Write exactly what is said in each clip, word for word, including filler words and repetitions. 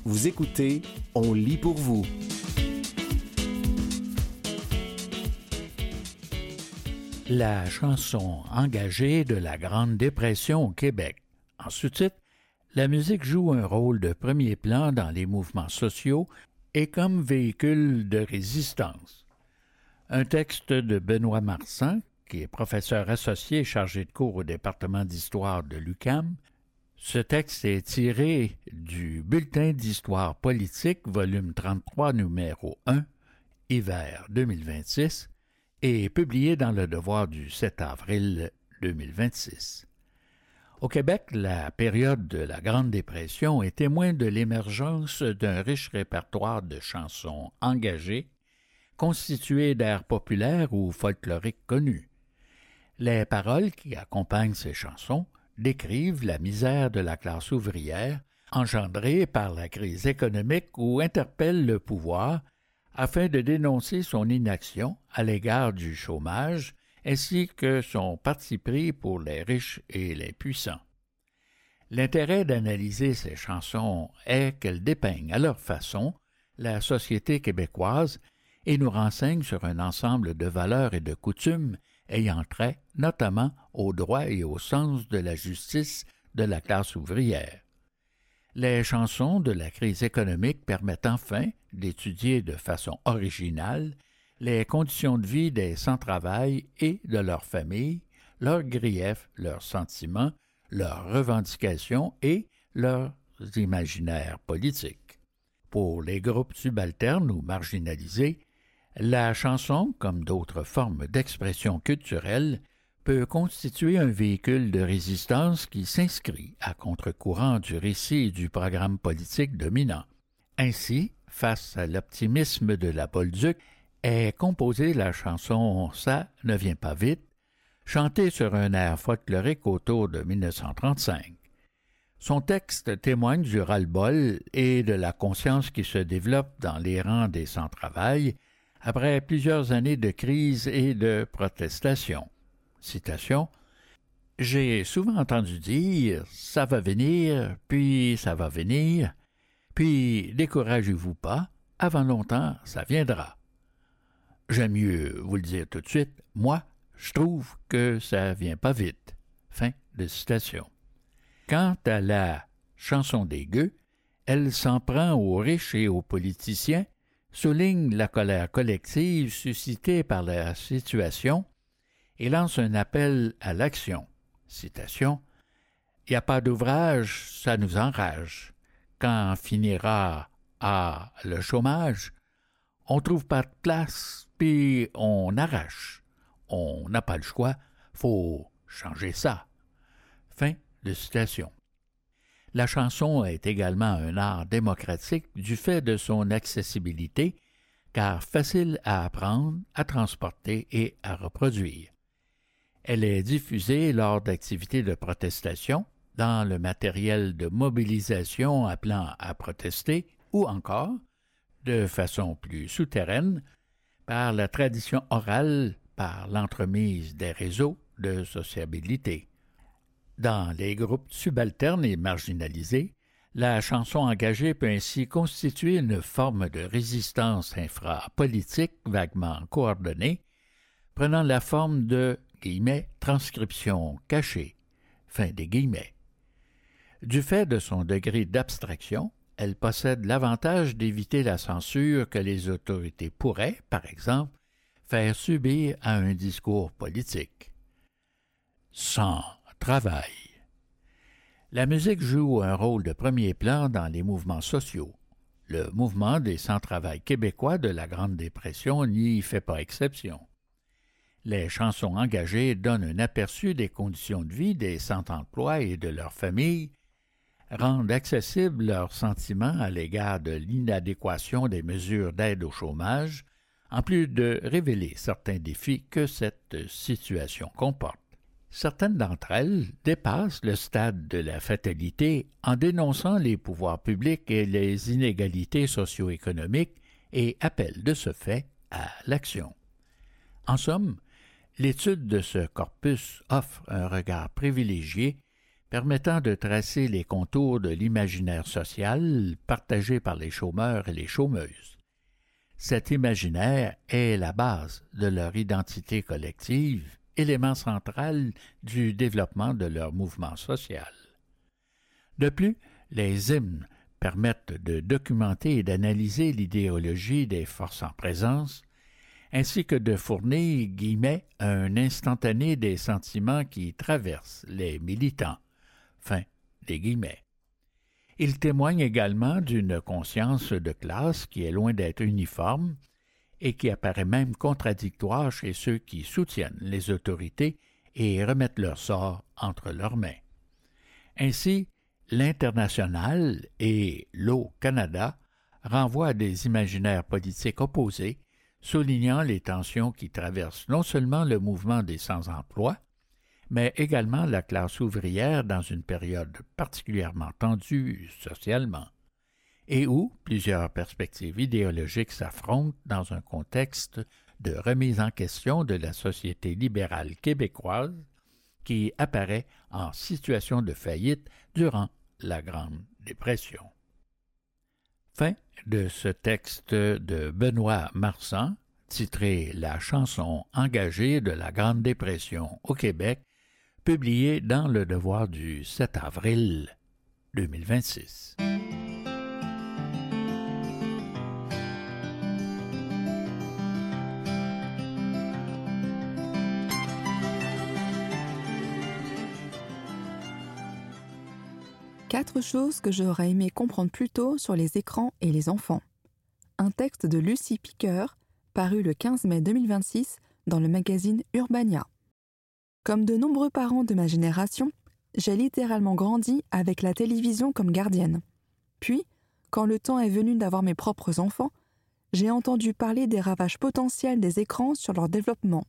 Vous écoutez On lit pour vous. La chanson engagée de la Grande Dépression au Québec. En sous-titre, la musique joue un rôle de premier plan dans les mouvements sociaux et comme véhicule de résistance. Un texte de Benoît Marsan, qui est professeur associé chargé de cours au département d'histoire de l'U Q A M. Ce texte est tiré du Bulletin d'histoire politique, volume trente-trois, numéro un, hiver deux mille vingt-six, et publié dans Le Devoir du sept avril deux mille vingt-six. Au Québec, la période de la Grande Dépression est témoin de l'émergence d'un riche répertoire de chansons engagées, constituées d'airs populaires ou folkloriques connus. Les paroles qui accompagnent ces chansons décrivent la misère de la classe ouvrière engendrée par la crise économique ou interpellent le pouvoir afin de dénoncer son inaction à l'égard du chômage ainsi que son parti pris pour les riches et les puissants. L'intérêt d'analyser ces chansons est qu'elles dépeignent à leur façon la société québécoise et nous renseignent sur un ensemble de valeurs et de coutumes ayant trait notamment au droit et au sens de la justice de la classe ouvrière. Les chansons de la crise économique permettent enfin d'étudier de façon originale les conditions de vie des sans-travail et de leurs familles, leurs griefs, leurs sentiments, leurs revendications et leurs imaginaires politiques. Pour les groupes subalternes ou marginalisés, la chanson, comme d'autres formes d'expression culturelle, peut constituer un véhicule de résistance qui s'inscrit à contre-courant du récit et du programme politique dominant. Ainsi, face à l'optimisme de la Bolduc, est composée la chanson « Ça ne vient pas vite », chantée sur un air folklorique autour de dix-neuf cent trente-cinq. Son texte témoigne du ras-le-bol et de la conscience qui se développe dans les rangs des sans-travail après plusieurs années de crise et de protestation. Citation. « J'ai souvent entendu dire « ça va venir, puis ça va venir, puis découragez-vous pas, avant longtemps ça viendra. » J'aime mieux vous le dire tout de suite, moi, je trouve que ça vient pas vite. Fin de citation. Quant à la chanson des gueux, elle s'en prend aux riches et aux politiciens, souligne la colère collective suscitée par la situation et lance un appel à l'action. Citation. « Y a pas d'ouvrage, ça nous enrage. Quand finira à le chômage, on trouve pas de place, puis on arrache. On n'a pas le choix, faut changer ça. » Fin de citation. La chanson est également un art démocratique du fait de son accessibilité, car facile à apprendre, à transporter et à reproduire. Elle est diffusée lors d'activités de protestation, dans le matériel de mobilisation appelant à protester, ou encore, de façon plus souterraine, par la tradition orale, par l'entremise des réseaux de sociabilité. Dans les groupes subalternes et marginalisés, la chanson engagée peut ainsi constituer une forme de résistance infrapolitique vaguement coordonnée, prenant la forme de guillemets, transcription cachée, fin des guillemets. Du fait de son degré d'abstraction, elle possède l'avantage d'éviter la censure que les autorités pourraient, par exemple, faire subir à un discours politique. Sans travail. La musique joue un rôle de premier plan dans les mouvements sociaux. Le mouvement des sans-travail québécois de la Grande Dépression n'y fait pas exception. Les chansons engagées donnent un aperçu des conditions de vie des sans-emploi et de leurs familles, rendent accessibles leurs sentiments à l'égard de l'inadéquation des mesures d'aide au chômage, en plus de révéler certains défis que cette situation comporte. Certaines d'entre elles dépassent le stade de la fatalité en dénonçant les pouvoirs publics et les inégalités socio-économiques et appellent de ce fait à l'action. En somme, l'étude de ce corpus offre un regard privilégié permettant de tracer les contours de l'imaginaire social partagé par les chômeurs et les chômeuses. Cet imaginaire est la base de leur identité collective, élément central du développement de leur mouvement social. De plus, les hymnes permettent de documenter et d'analyser l'idéologie des forces en présence, ainsi que de fournir, guillemets, un instantané des sentiments qui traversent les militants. Fin des guillemets. Il témoigne également d'une conscience de classe qui est loin d'être uniforme et qui apparaît même contradictoire chez ceux qui soutiennent les autorités et remettent leur sort entre leurs mains. Ainsi, l'Internationale et l'O Canada renvoient à des imaginaires politiques opposés, soulignant les tensions qui traversent non seulement le mouvement des sans-emploi, mais également la classe ouvrière dans une période particulièrement tendue socialement, et où plusieurs perspectives idéologiques s'affrontent dans un contexte de remise en question de la société libérale québécoise qui apparaît en situation de faillite durant la Grande Dépression. Fin de ce texte de Benoît Marsan, titré « La chanson engagée de la Grande Dépression au Québec », publié dans Le Devoir du sept avril deux mille vingt-six. Quatre choses que j'aurais aimé comprendre plus tôt sur les écrans et les enfants. Un texte de Lucie Piqueur, paru le quinze mai deux mille vingt-six dans le magazine Urbania. Comme de nombreux parents de ma génération, j'ai littéralement grandi avec la télévision comme gardienne. Puis, quand le temps est venu d'avoir mes propres enfants, j'ai entendu parler des ravages potentiels des écrans sur leur développement.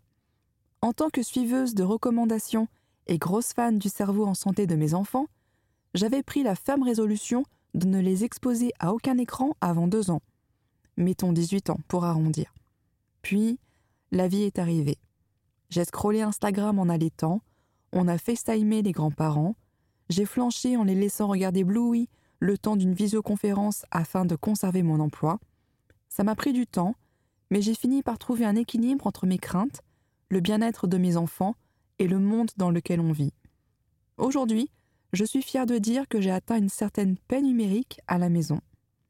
En tant que suiveuse de recommandations et grosse fan du cerveau en santé de mes enfants, j'avais pris la ferme résolution de ne les exposer à aucun écran avant deux ans. Mettons dix-huit ans pour arrondir. Puis, la vie est arrivée. J'ai scrollé Instagram en allaitant, on a FaceTimé les grands-parents, j'ai flanché en les laissant regarder Bluey le temps d'une visioconférence afin de conserver mon emploi. Ça m'a pris du temps, mais j'ai fini par trouver un équilibre entre mes craintes, le bien-être de mes enfants et le monde dans lequel on vit. Aujourd'hui, je suis fière de dire que j'ai atteint une certaine paix numérique à la maison.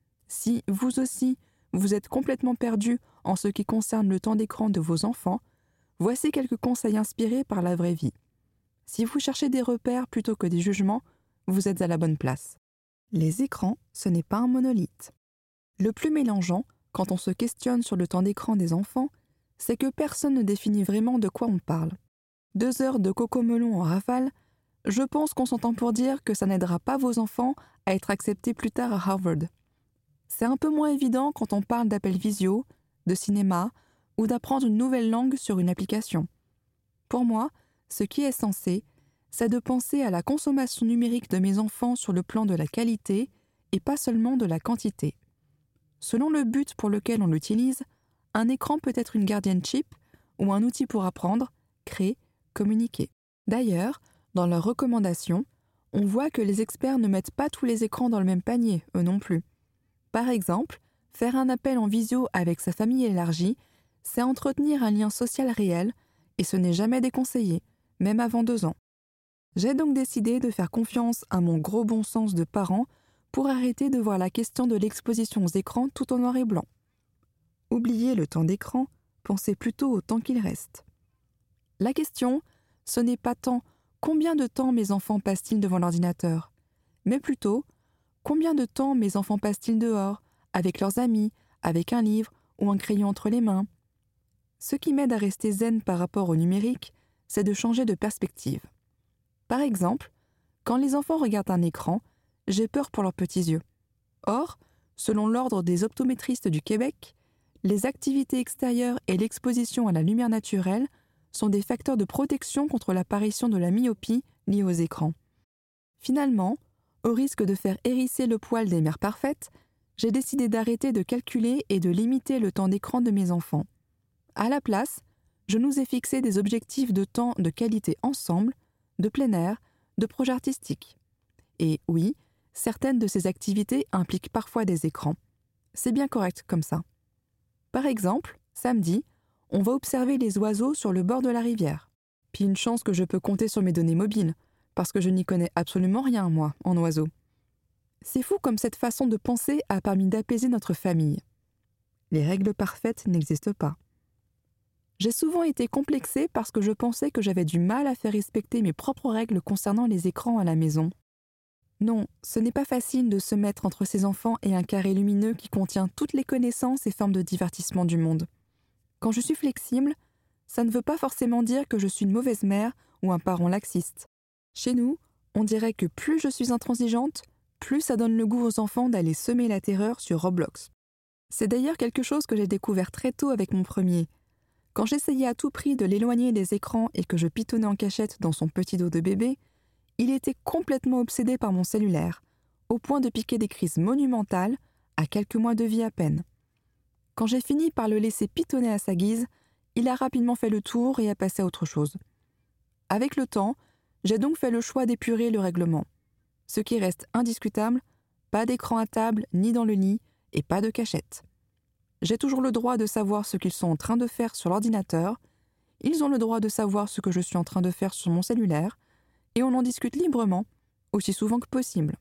Si, vous aussi, vous êtes complètement perdu en ce qui concerne le temps d'écran de vos enfants, voici quelques conseils inspirés par la vraie vie. Si vous cherchez des repères plutôt que des jugements, vous êtes à la bonne place. Les écrans, ce n'est pas un monolithe. Le plus mélangeant, quand on se questionne sur le temps d'écran des enfants, c'est que personne ne définit vraiment de quoi on parle. Deux heures de cocomelon en rafale, je pense qu'on s'entend pour dire que ça n'aidera pas vos enfants à être acceptés plus tard à Harvard. C'est un peu moins évident quand on parle d'appels visio, de cinéma ou d'apprendre une nouvelle langue sur une application. Pour moi, ce qui est censé, c'est de penser à la consommation numérique de mes enfants sur le plan de la qualité et pas seulement de la quantité. Selon le but pour lequel on l'utilise, un écran peut être une gardienne cheap ou un outil pour apprendre, créer, communiquer. D'ailleurs, dans leurs recommandations, on voit que les experts ne mettent pas tous les écrans dans le même panier, eux non plus. Par exemple, faire un appel en visio avec sa famille élargie, c'est entretenir un lien social réel et ce n'est jamais déconseillé, même avant deux ans. J'ai donc décidé de faire confiance à mon gros bon sens de parent pour arrêter de voir la question de l'exposition aux écrans tout en noir et blanc. Oubliez le temps d'écran, pensez plutôt au temps qu'il reste. La question, ce n'est pas tant combien de temps mes enfants passent-ils devant l'ordinateur, mais plutôt combien de temps mes enfants passent-ils dehors, avec leurs amis, avec un livre ou un crayon entre les mains. Ce qui m'aide à rester zen par rapport au numérique, c'est de changer de perspective. Par exemple, quand les enfants regardent un écran, j'ai peur pour leurs petits yeux. Or, selon l'Ordre des optométristes du Québec, les activités extérieures et l'exposition à la lumière naturelle sont des facteurs de protection contre l'apparition de la myopie liée aux écrans. Finalement, au risque de faire hérisser le poil des mères parfaites, j'ai décidé d'arrêter de calculer et de limiter le temps d'écran de mes enfants. À la place, je nous ai fixé des objectifs de temps de qualité ensemble, de plein air, de projets artistiques. Et oui, certaines de ces activités impliquent parfois des écrans. C'est bien correct comme ça. Par exemple, samedi, on va observer les oiseaux sur le bord de la rivière. Puis une chance que je peux compter sur mes données mobiles, parce que je n'y connais absolument rien, moi, en oiseaux. C'est fou comme cette façon de penser a permis d'apaiser notre famille. Les règles parfaites n'existent pas. J'ai souvent été complexée parce que je pensais que j'avais du mal à faire respecter mes propres règles concernant les écrans à la maison. Non, ce n'est pas facile de se mettre entre ses enfants et un carré lumineux qui contient toutes les connaissances et formes de divertissement du monde. Quand je suis flexible, ça ne veut pas forcément dire que je suis une mauvaise mère ou un parent laxiste. Chez nous, on dirait que plus je suis intransigeante, plus ça donne le goût aux enfants d'aller semer la terreur sur Roblox. C'est d'ailleurs quelque chose que j'ai découvert très tôt avec mon premier. Quand j'essayais à tout prix de l'éloigner des écrans et que je pitonnais en cachette dans son petit dos de bébé, il était complètement obsédé par mon cellulaire, au point de piquer des crises monumentales à quelques mois de vie à peine. Quand j'ai fini par le laisser pitonner à sa guise, il a rapidement fait le tour et a passé à autre chose. Avec le temps, j'ai donc fait le choix d'épurer le règlement. Ce qui reste indiscutable, pas d'écran à table ni dans le lit et pas de cachette. J'ai toujours le droit de savoir ce qu'ils sont en train de faire sur l'ordinateur, ils ont le droit de savoir ce que je suis en train de faire sur mon cellulaire, et on en discute librement, aussi souvent que possible.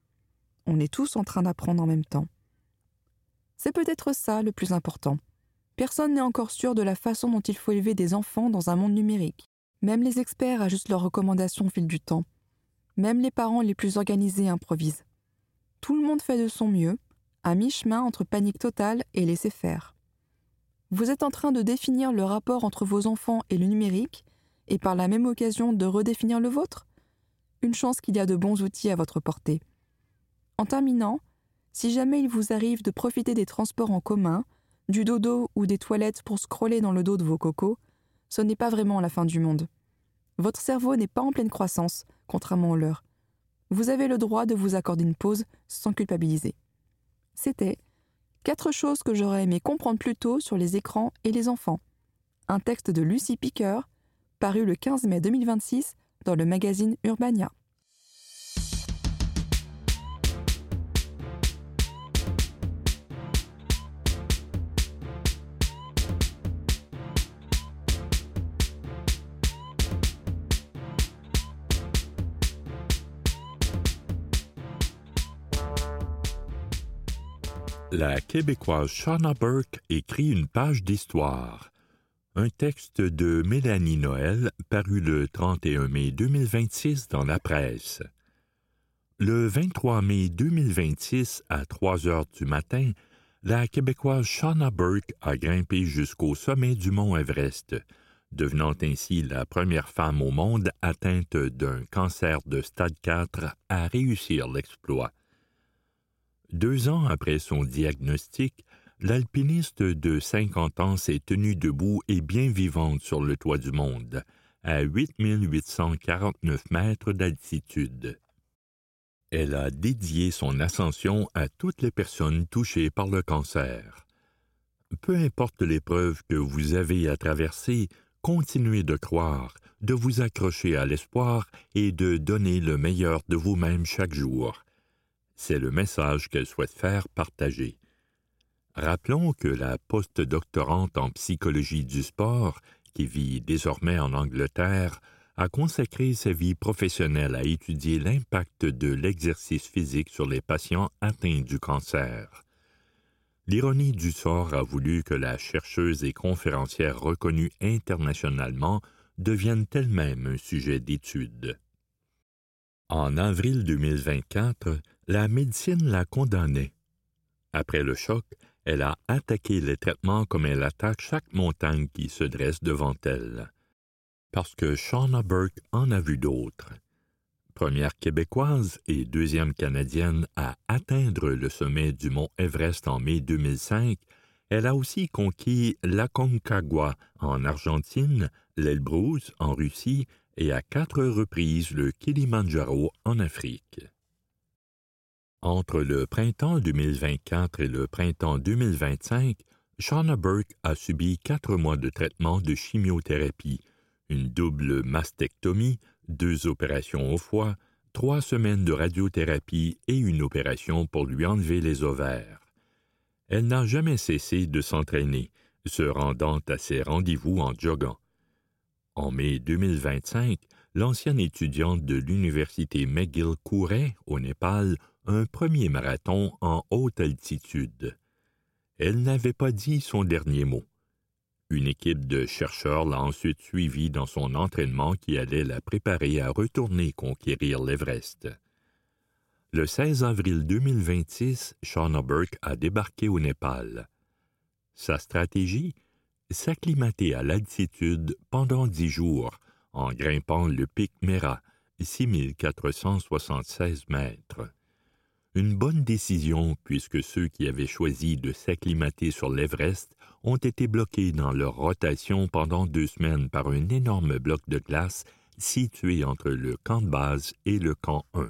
On est tous en train d'apprendre en même temps. C'est peut-être ça le plus important. Personne n'est encore sûr de la façon dont il faut élever des enfants dans un monde numérique. Même les experts ajustent leurs recommandations au fil du temps. Même les parents les plus organisés improvisent. Tout le monde fait de son mieux, à mi-chemin entre panique totale et laisser-faire. Vous êtes en train de définir le rapport entre vos enfants et le numérique, et par la même occasion de redéfinir le vôtre? Une chance qu'il y a de bons outils à votre portée. En terminant, si jamais il vous arrive de profiter des transports en commun, du dodo ou des toilettes pour scroller dans le dos de vos cocos, ce n'est pas vraiment la fin du monde. Votre cerveau n'est pas en pleine croissance, contrairement au leur. Vous avez le droit de vous accorder une pause sans culpabiliser. C'était « Quatre choses que j'aurais aimé comprendre plus tôt sur les écrans et les enfants ». Un texte de Lucie Piqueur, paru le quinze mai deux mille vingt-six dans le magazine Urbania. La Québécoise Shauna Burke écrit une page d'histoire. Un texte de Mélanie Noël, paru le trente et un mai deux mille vingt-six dans la presse. Le vingt-trois mai deux mille vingt-six, à trois heures du matin, la Québécoise Shauna Burke a grimpé jusqu'au sommet du mont Everest, devenant ainsi la première femme au monde atteinte d'un cancer de stade quatre à réussir l'exploit. Deux ans après son diagnostic, l'alpiniste de cinquante ans s'est tenue debout et bien vivante sur le toit du monde, à huit mille huit cent quarante-neuf mètres d'altitude. Elle a dédié son ascension à toutes les personnes touchées par le cancer. Peu importe l'épreuve que vous avez à traverser, continuez de croire, de vous accrocher à l'espoir et de donner le meilleur de vous-même chaque jour. C'est le message qu'elle souhaite faire partager. Rappelons que la post-doctorante en psychologie du sport, qui vit désormais en Angleterre, a consacré sa vie professionnelle à étudier l'impact de l'exercice physique sur les patients atteints du cancer. L'ironie du sort a voulu que la chercheuse et conférencière reconnue internationalement devienne elle-même un sujet d'étude. En avril deux mille vingt-quatre, la médecine la condamnait. Après le choc, elle a attaqué les traitements comme elle attaque chaque montagne qui se dresse devant elle. Parce que Shauna Burke en a vu d'autres. Première Québécoise et deuxième Canadienne à atteindre le sommet du mont Everest en mai deux mille cinq, elle a aussi conquis l'Aconcagua en Argentine, l'Elbrus en Russie et à quatre reprises le Kilimandjaro en Afrique. Entre le printemps deux mille vingt-quatre et le printemps deux mille vingt-cinq, Shauna Burke a subi quatre mois de traitement de chimiothérapie, une double mastectomie, deux opérations au foie, trois semaines de radiothérapie et une opération pour lui enlever les ovaires. Elle n'a jamais cessé de s'entraîner, se rendant à ses rendez-vous en joguant. En mai deux mille vingt-cinq, l'ancienne étudiante de l'université McGill courait, au Népal, un premier marathon en haute altitude. Elle n'avait pas dit son dernier mot. Une équipe de chercheurs l'a ensuite suivie dans son entraînement qui allait la préparer à retourner conquérir l'Everest. Le seize avril deux mille vingt-six, Shauna Burke a débarqué au Népal. Sa stratégie? S'acclimater à l'altitude pendant dix jours, en grimpant le pic Mera, six mille quatre cent soixante-seize mètres. Une bonne décision puisque ceux qui avaient choisi de s'acclimater sur l'Everest ont été bloqués dans leur rotation pendant deux semaines par un énorme bloc de glace situé entre le camp de base et le camp un.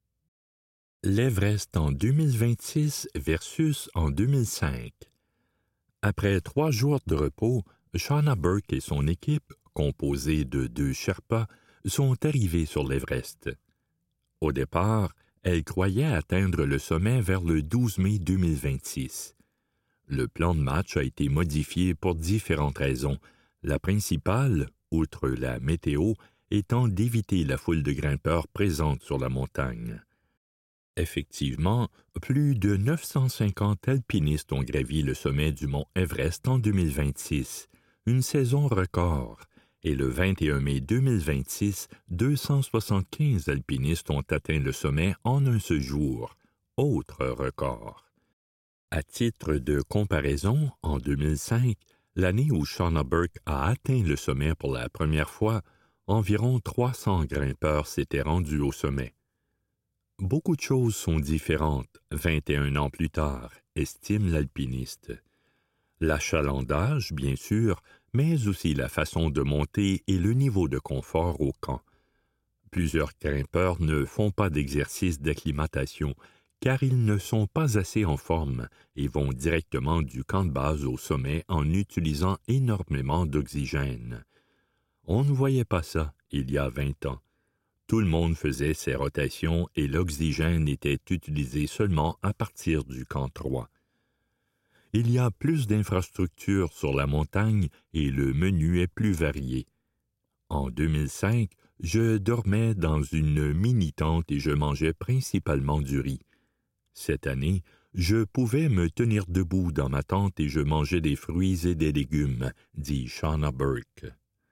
L'Everest en deux mille vingt-six versus en deux mille cinq. Après trois jours de repos, Shauna Burke et son équipe, composée de deux Sherpas, sont arrivés sur l'Everest. Au départ, elle croyait atteindre le sommet vers le douze mai deux mille vingt-six. Le plan de match a été modifié pour différentes raisons. La principale, outre la météo, étant d'éviter la foule de grimpeurs présente sur la montagne. Effectivement, plus de neuf cent cinquante alpinistes ont gravi le sommet du mont Everest en deux mille vingt-six, une saison record, et le vingt et un mai deux mille vingt-six, deux cent soixante-quinze alpinistes ont atteint le sommet en un seul jour, autre record. À titre de comparaison, en deux mille cinq, l'année où Shauna Burke a atteint le sommet pour la première fois, environ trois cents grimpeurs s'étaient rendus au sommet. Beaucoup de choses sont différentes vingt et un ans plus tard, estime l'alpiniste. L'achalandage, bien sûr, mais aussi la façon de monter et le niveau de confort au camp. Plusieurs grimpeurs ne font pas d'exercice d'acclimatation car ils ne sont pas assez en forme et vont directement du camp de base au sommet en utilisant énormément d'oxygène. On ne voyait pas ça il y a vingt ans. Tout le monde faisait ses rotations et l'oxygène était utilisé seulement à partir du camp trois. Il y a plus d'infrastructures sur la montagne et le menu est plus varié. En deux mille cinq, je dormais dans une mini-tente et je mangeais principalement du riz. Cette année, je pouvais me tenir debout dans ma tente et je mangeais des fruits et des légumes, dit Shauna Burke.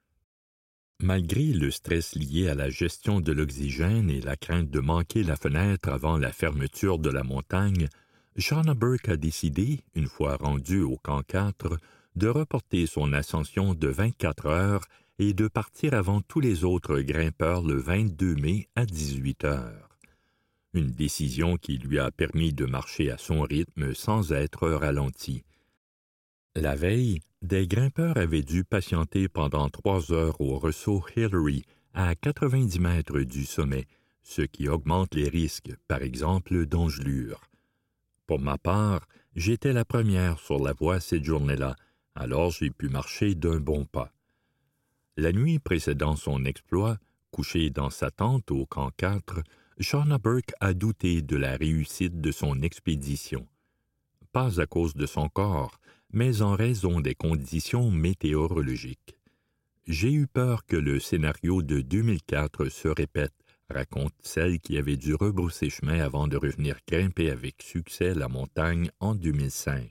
Malgré le stress lié à la gestion de l'oxygène et la crainte de manquer la fenêtre avant la fermeture de la montagne, Shauna Burke a décidé, une fois rendue au camp quatre, de reporter son ascension de vingt-quatre heures et de partir avant tous les autres grimpeurs le vingt-deux mai à dix-huit heures. Une décision qui lui a permis de marcher à son rythme sans être ralenti. La veille, des grimpeurs avaient dû patienter pendant trois heures au ressaut Hillary, à quatre-vingt-dix mètres du sommet, ce qui augmente les risques, par exemple d'engelure. Pour ma part, j'étais la première sur la voie cette journée-là, alors j'ai pu marcher d'un bon pas. La nuit précédant son exploit, couchée dans sa tente au camp quatre, Shauna Burke a douté de la réussite de son expédition. Pas à cause de son corps, mais en raison des conditions météorologiques. J'ai eu peur que le scénario de deux mille quatre se répète, raconte celle qui avait dû rebrousser chemin avant de revenir grimper avec succès la montagne en deux mille cinq.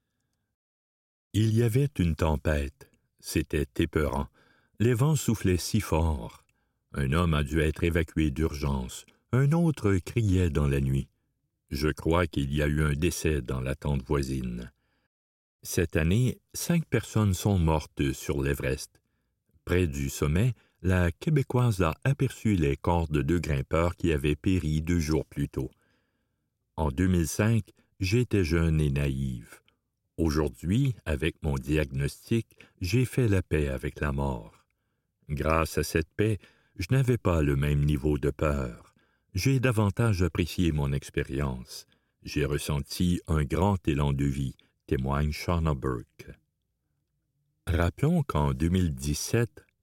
Il y avait une tempête. C'était épeurant. Les vents soufflaient si fort. Un homme a dû être évacué d'urgence. Un autre criait dans la nuit. Je crois qu'il y a eu un décès dans la tente voisine. Cette année, cinq personnes sont mortes sur l'Everest. Près du sommet, la Québécoise a aperçu les corps de deux grimpeurs qui avaient péri deux jours plus tôt. En deux mille cinq, j'étais jeune et naïve. Aujourd'hui, avec mon diagnostic, j'ai fait la paix avec la mort. Grâce à cette paix, je n'avais pas le même niveau de peur. J'ai davantage apprécié mon expérience. J'ai ressenti un grand élan de vie, témoigne Shauna Burke. Rappelons qu'en deux mille dix-sept,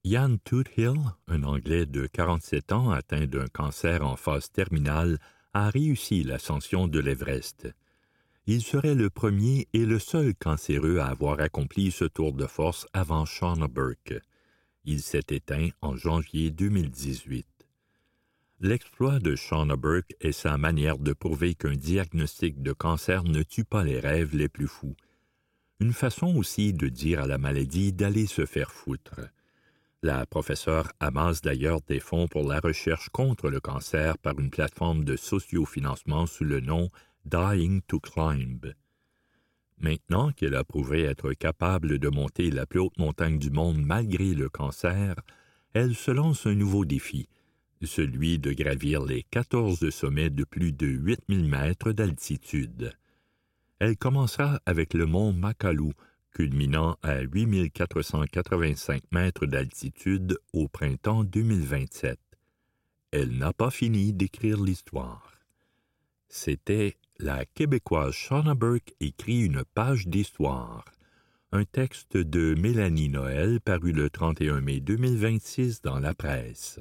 Ian Toothill, un Anglais de quarante-sept ans atteint d'un cancer en phase terminale, a réussi l'ascension de l'Everest. Il serait le premier et le seul cancéreux à avoir accompli ce tour de force avant Shauna Burke. Il s'est éteint en janvier deux mille dix-huit. L'exploit de Shauna Burke est sa manière de prouver qu'un diagnostic de cancer ne tue pas les rêves les plus fous. Une façon aussi de dire à la maladie d'aller se faire foutre. La professeure amasse d'ailleurs des fonds pour la recherche contre le cancer par une plateforme de sociofinancement sous le nom Dying to Climb. Maintenant qu'elle a prouvé être capable de monter la plus haute montagne du monde malgré le cancer, elle se lance un nouveau défi, celui de gravir les quatorze sommets de plus de huit mille mètres d'altitude. Elle commencera avec le mont Makalu, culminant à huit mille quatre cent quatre-vingt-cinq mètres d'altitude au printemps deux mille vingt-sept. Elle n'a pas fini d'écrire l'histoire. C'était la Québécoise Shauna Burke écrit une page d'histoire. Un texte de Mélanie Noël paru le trente et un mai deux mille vingt-six dans la presse.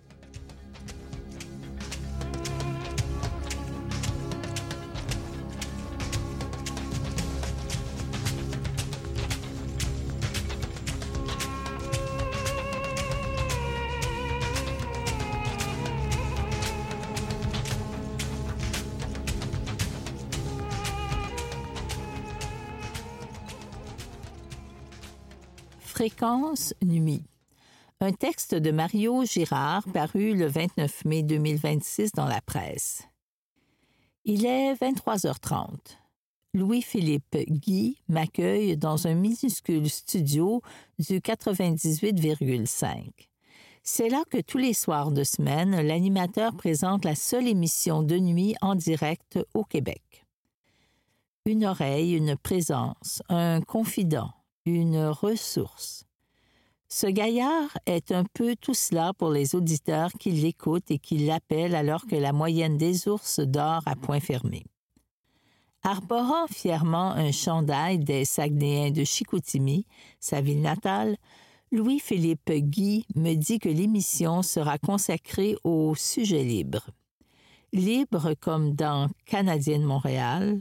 Fréquence nuit. Un texte de Mario Girard paru le vingt-neuf mai deux mille vingt-six dans la presse. Il est vingt-trois heures trente. Louis-Philippe Guy m'accueille dans un minuscule studio du quatre-vingt-dix-huit virgule cinq. C'est là que tous les soirs de semaine, l'animateur présente la seule émission de nuit en direct au Québec. Une oreille, une présence, un confident, une ressource. Ce gaillard est un peu tout cela pour les auditeurs qui l'écoutent et qui l'appellent alors que la moyenne des ours dort à point fermé. Arborant fièrement un chandail des Saguenayens de Chicoutimi, sa ville natale, Louis-Philippe Guy me dit que l'émission sera consacrée au sujet libre. Libre comme dans Canadien de Montréal,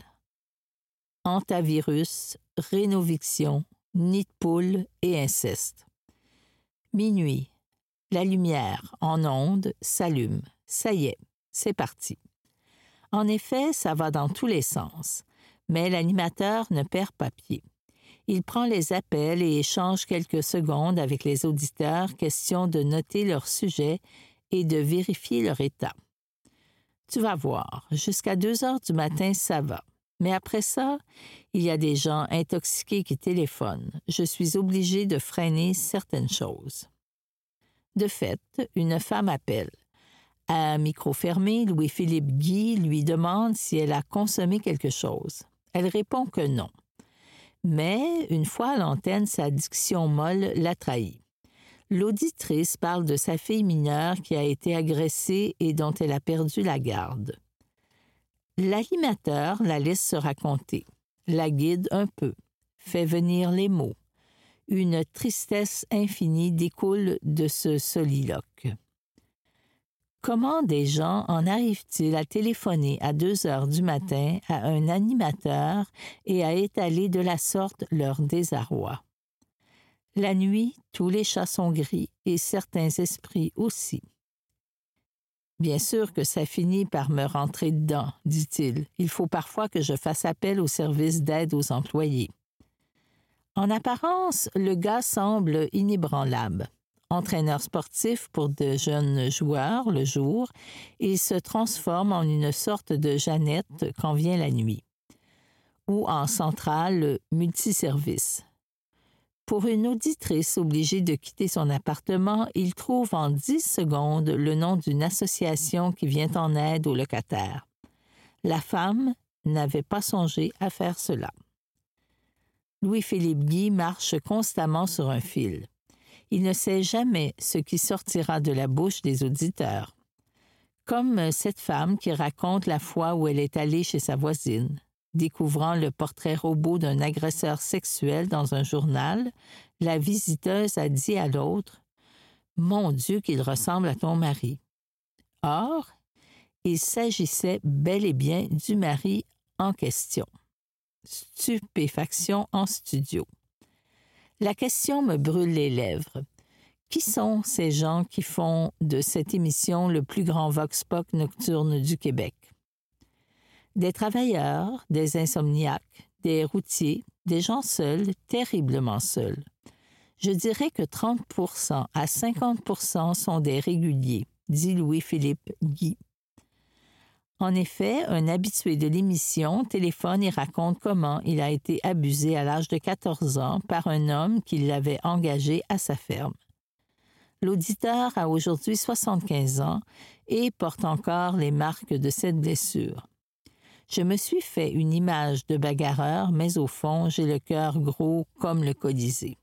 Antavirus, Rénoviction, Nid de poule et inceste. Minuit. La lumière, en ondes, s'allume. Ça y est, c'est parti. En effet, ça va dans tous les sens, mais l'animateur ne perd pas pied. Il prend les appels et échange quelques secondes avec les auditeurs, question de noter leur sujet et de vérifier leur état. Tu vas voir, jusqu'à deux heures du matin, ça va. Mais après ça, il y a des gens intoxiqués qui téléphonent. Je suis obligée de freiner certaines choses. De fait, une femme appelle. À micro fermé, Louis-Philippe Guy lui demande si elle a consommé quelque chose. Elle répond que non. Mais, une fois à l'antenne, sa diction molle la trahit. L'auditrice parle de sa fille mineure qui a été agressée et dont elle a perdu la garde. L'animateur la laisse se raconter, la guide un peu, fait venir les mots. Une tristesse infinie découle de ce soliloque. Comment des gens en arrivent-ils à téléphoner à deux heures du matin à un animateur et à étaler de la sorte leur désarroi? La nuit, tous les chats sont gris et certains esprits aussi. Bien sûr que ça finit par me rentrer dedans, dit-il. Il faut parfois que je fasse appel au service d'aide aux employés. En apparence, le gars semble inébranlable. Entraîneur sportif pour de jeunes joueurs le jour, il se transforme en une sorte de Jeannette quand vient la nuit, ou en centrale multiservice. Pour une auditrice obligée de quitter son appartement, il trouve en dix secondes le nom d'une association qui vient en aide aux locataires. La femme n'avait pas songé à faire cela. Louis-Philippe Guy marche constamment sur un fil. Il ne sait jamais ce qui sortira de la bouche des auditeurs. Comme cette femme qui raconte la fois où elle est allée chez sa voisine. Découvrant le portrait robot d'un agresseur sexuel dans un journal, la visiteuse a dit à l'autre « Mon Dieu, qu'il ressemble à ton mari !» Or, il s'agissait bel et bien du mari en question. Stupéfaction en studio. La question me brûle les lèvres. Qui sont ces gens qui font de cette émission le plus grand vox-pop nocturne du Québec? Des travailleurs, des insomniaques, des routiers, des gens seuls, terriblement seuls. Je dirais que trente pour cent à cinquante pour cent sont des réguliers, dit Louis-Philippe Guy. En effet, un habitué de l'émission téléphone et raconte comment il a été abusé à l'âge de quatorze ans par un homme qui l'avait engagé à sa ferme. L'auditeur a aujourd'hui soixante-quinze ans et porte encore les marques de cette blessure. Je me suis fait une image de bagarreur, mais au fond, j'ai le cœur gros comme le Colisée.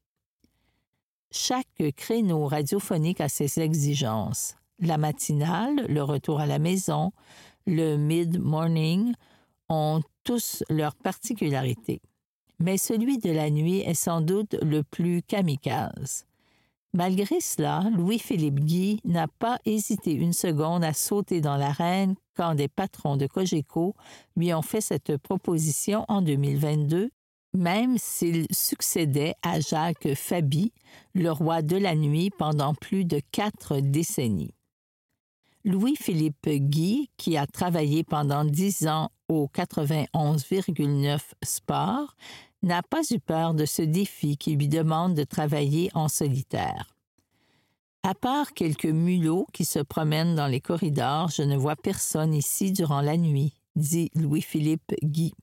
Chaque créneau radiophonique a ses exigences. La matinale, le retour à la maison, le mid-morning ont tous leurs particularités. Mais celui de la nuit est sans doute le plus kamikaze. Malgré cela, Louis-Philippe Guy n'a pas hésité une seconde à sauter dans l'arène quand des patrons de Cogeco lui ont fait cette proposition en deux mille vingt-deux, même s'il succédait à Jacques Faby, le roi de la nuit pendant plus de quatre décennies. Louis-Philippe Guy, qui a travaillé pendant dix ans au quatre-vingt-onze virgule neuf Sport, n'a pas eu peur de ce défi qui lui demande de travailler en solitaire. À part quelques mulots qui se promènent dans les corridors, je ne vois personne ici durant la nuit, dit Louis-Philippe Guy.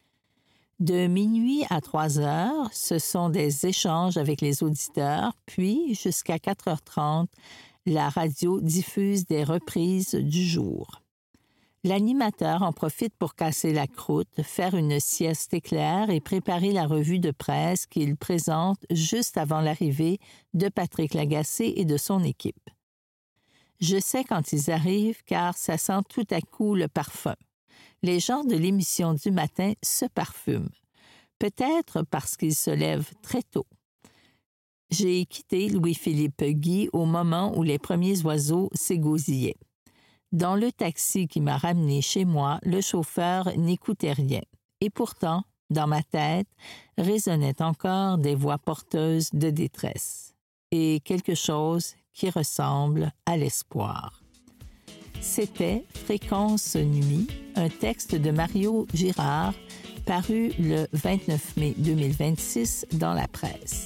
De minuit à trois heures, ce sont des échanges avec les auditeurs, puis jusqu'à quatre heures trente, la radio diffuse des reprises du jour. L'animateur en profite pour casser la croûte, faire une sieste éclair et préparer la revue de presse qu'il présente juste avant l'arrivée de Patrick Lagacé et de son équipe. Je sais quand ils arrivent car ça sent tout à coup le parfum. Les gens de l'émission du matin se parfument, peut-être parce qu'ils se lèvent très tôt. J'ai quitté Louis-Philippe Guy au moment où les premiers oiseaux s'égosillaient. Dans le taxi qui m'a ramené chez moi, le chauffeur n'écoutait rien. Et pourtant, dans ma tête, résonnaient encore des voix porteuses de détresse et quelque chose qui ressemble à l'espoir. C'était Fréquence Nuit, un texte de Mario Girard, paru le vingt-neuf mai deux mille vingt-six dans la presse.